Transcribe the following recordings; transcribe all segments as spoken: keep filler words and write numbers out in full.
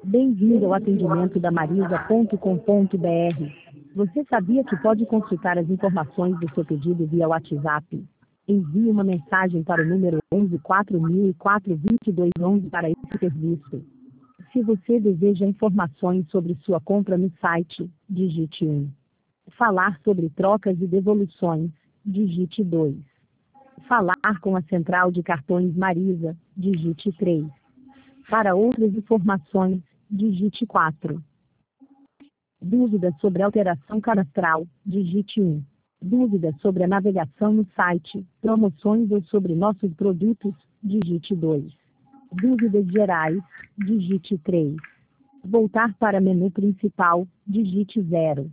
Bem-vindo ao atendimento da marisa ponto com ponto br. Você sabia que pode consultar as informações do seu pedido via WhatsApp? Envie uma mensagem para o número onze quatro mil e quatro vinte e dois onze para esse serviço. Se você deseja informações sobre sua compra no site, digite um. Falar sobre trocas e devoluções, digite dois. Falar com a central de cartões Marisa, digite três. Para outras informações, digite quatro. Dúvidas sobre alteração cadastral, digite um. Dúvidas sobre a navegação no site, promoções ou sobre nossos produtos, digite dois. Dúvidas gerais, digite três. Voltar para menu principal, digite zero.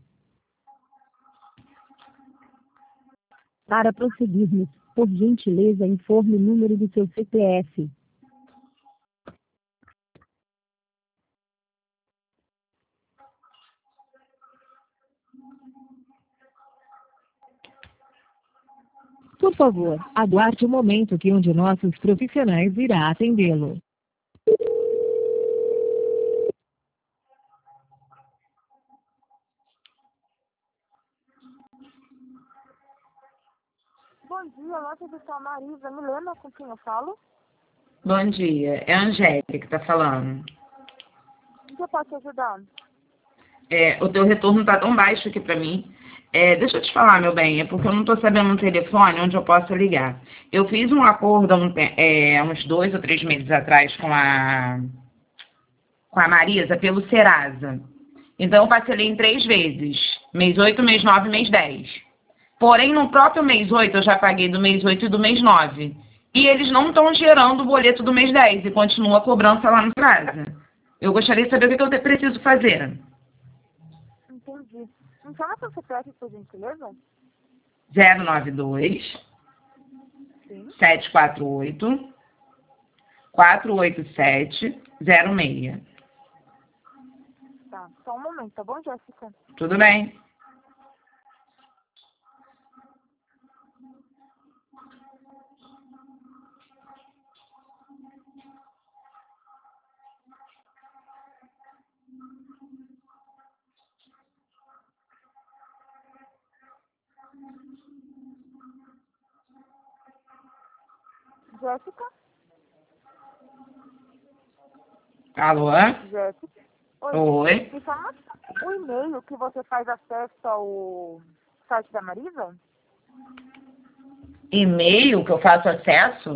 Para prosseguirmos, por gentileza informe o número do seu C P F. Por favor, aguarde um momento que um de nossos profissionais irá atendê-lo. Bom dia, loja do Sal Marisa. Me lembra com quem eu falo? Bom dia, é a Angélica que está falando. O que eu posso te ajudar? É, o teu retorno está tão baixo aqui para mim. É, deixa eu te falar, meu bem, é porque eu não estou sabendo um telefone onde eu possa ligar. Eu fiz um acordo há um, é, uns dois ou três meses atrás com a, com a Marisa pelo Serasa. Então eu parcelei em três vezes, mês oito, mês nove e mês dez. Porém, no próprio mês oito, eu já paguei do mês oito e do mês nove. E eles não estão gerando o boleto do mês dez e continua a cobrança lá no Serasa. Eu gostaria de saber o que eu preciso fazer. Entendi. Me chama seu C P F, por gentileza? zero nove dois, Sim. sete quatro oito, quatro oito sete, zero seis. Tá, só um momento, tá bom, Jéssica? Tudo bem? Jéssica? Alô? Jéssica? Oi. Oi. Me fala o e-mail que você faz acesso ao site da Marisa? E-mail que eu faço acesso?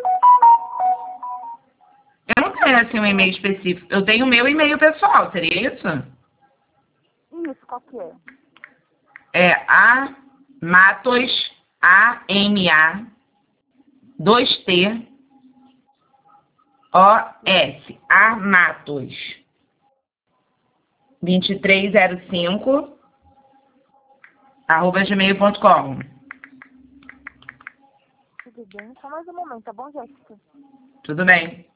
Eu não tenho assim um e-mail específico. Eu tenho o meu e-mail pessoal, seria isso? Isso, qual que é? É a Matos, A M A, dois T, O S, A Matos, vinte e três zero cinco, arroba gmail ponto com. Tudo bem, só mais um momento, tá bom, Jéssica? Tudo bem.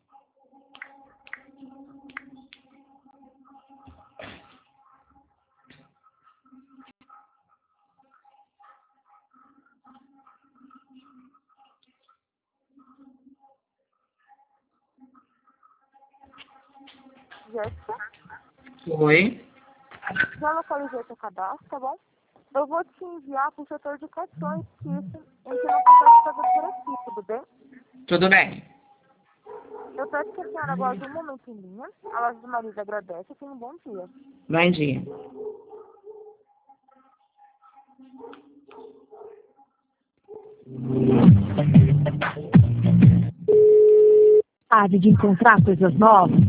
Jéssica? Oi. Já localizei seu cadastro, tá bom? Eu vou te enviar pro setor de cartões, que isso a gente não consegue fazer por aqui, tudo bem? Tudo bem. Eu peço que a senhora aguarde um momento em linha. A loja de Marisa agradece e tenha um bom dia. Bom dia. Ave de encontrar coisas novas.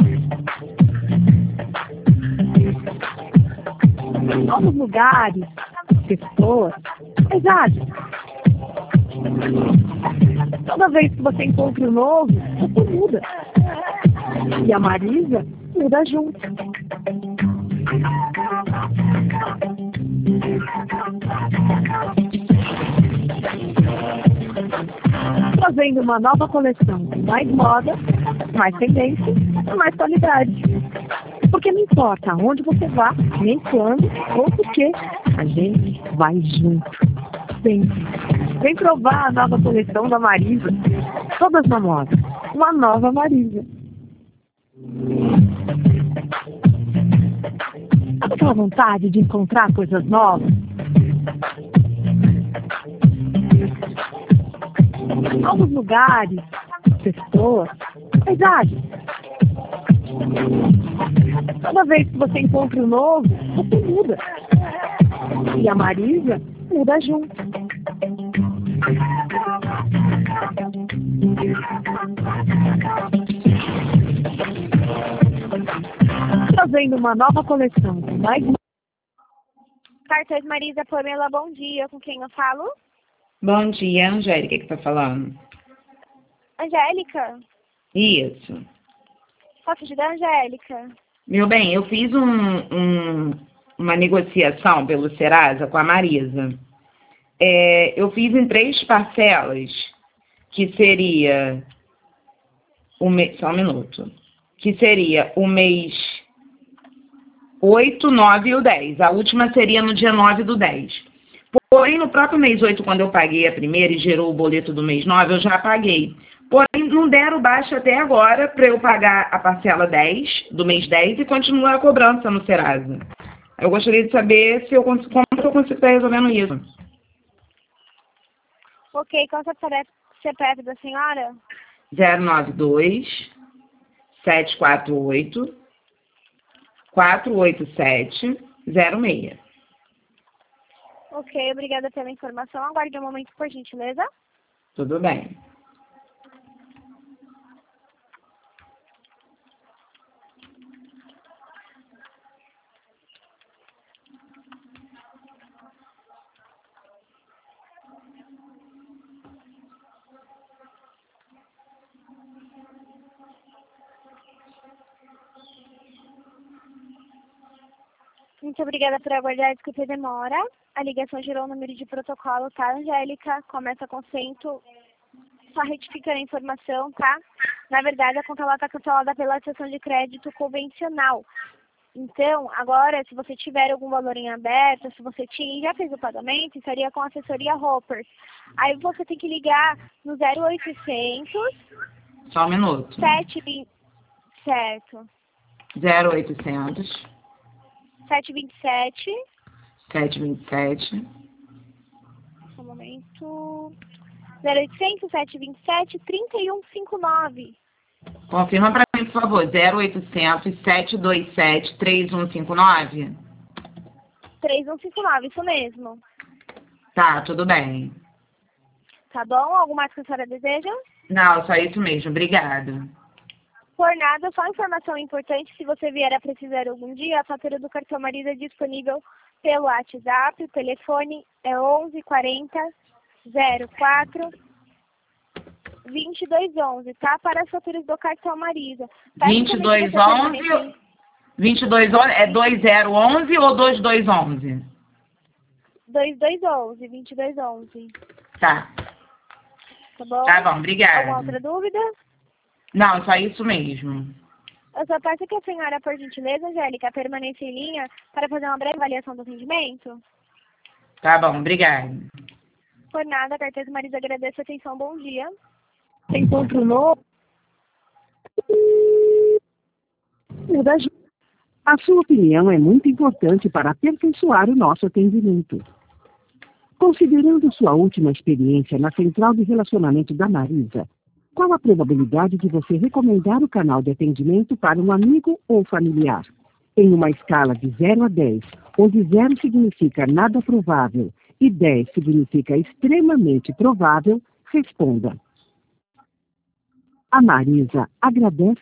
Novos lugares, pessoas, paisagens. Toda vez que você encontra o novo, você muda. E a Marisa muda junto. Trazendo uma nova coleção com mais moda, mais tendência e mais qualidade. Porque não importa aonde você vá, nem quando ou por quê, a gente vai junto. Sempre. Vem provar a nova coleção da Marisa. Todas na moda. Uma nova Marisa. aquela vontade de encontrar coisas novas? Novos lugares, pessoas, paisagens. Toda vez que você encontra um novo, você muda. E a Marisa muda junto. Trazendo uma nova coleção com mais... Cartões Marisa Pamela, bom dia. Com quem eu falo? Bom dia, Angélica que tá falando. Angélica? Isso. Posso ajudar, Angélica? Meu bem, eu fiz um, um, uma negociação pelo Serasa com a Marisa. É, eu fiz em três parcelas, que seria o mês, só um minuto, que seria o mês oito, nove e o dez. A última seria no dia nove do dez. Porém, no próprio mês oito, quando eu paguei a primeira e gerou o boleto do mês nove, eu já paguei. Porém, não deram baixa até agora para eu pagar a parcela dez, do mês dez, e continuar a cobrança no Serasa. Eu gostaria de saber se eu, como eu consigo estar resolvendo isso. Ok, qual é o C P F da senhora? zero nove dois, sete quatro oito, quatro oito sete, zero seis. Ok, obrigada pela informação. Aguarde um momento, por gentileza. Tudo bem. Muito obrigada por aguardar, desculpe a demora. A ligação gerou o número de protocolo, tá, Angélica? Começa com cento, só retificando a informação, tá? Na verdade, a conta está cancelada pela sessão de crédito convencional. Então, agora, se você tiver algum valor em aberto, se você tinha e já fez o pagamento, estaria com a assessoria Hopper. Aí você tem que ligar no zero oitocentos... Só um minuto. sete vinte... Certo. zero oitocentos... sete vinte e sete... sete vinte e sete... Um momento... zero oitocentos, sete vinte e sete, trinta e um cinquenta e nove. Confirma para mim, por favor. zero oitocentos, sete dois sete, três um cinco nove? três um cinco nove, isso mesmo. Tá, tudo bem. Tá bom? Algo mais que a senhora deseja? Não, só isso mesmo. Obrigada. Por nada, só informação importante, se você vier a precisar algum dia, a fatura do cartão Marisa é disponível pelo WhatsApp, o telefone é onze quarenta, zero quatro, vinte e dois onze, tá? Para as faturas do cartão Marisa. vinte e dois onze, vinte e dois onze é dois zero onze ou dois dois onze? dois dois onze, vinte e dois onze. Tá. Tá bom? Tá bom, obrigada. Alguma outra dúvida? Não, só isso mesmo. Eu só peço que a senhora, por gentileza, Angélica, permaneça em linha para fazer uma breve avaliação do atendimento. Tá bom, obrigada. Por nada, Cartões Marisa agradece a atenção. Bom dia. Encontro novo. Muda junto. A sua opinião é muito importante para aperfeiçoar o nosso atendimento. Considerando sua última experiência na central de relacionamento da Marisa, qual a probabilidade de você recomendar o canal de atendimento para um amigo ou familiar? Em uma escala de zero a dez, onde zero significa nada provável e dez significa extremamente provável, responda. A Marisa agradece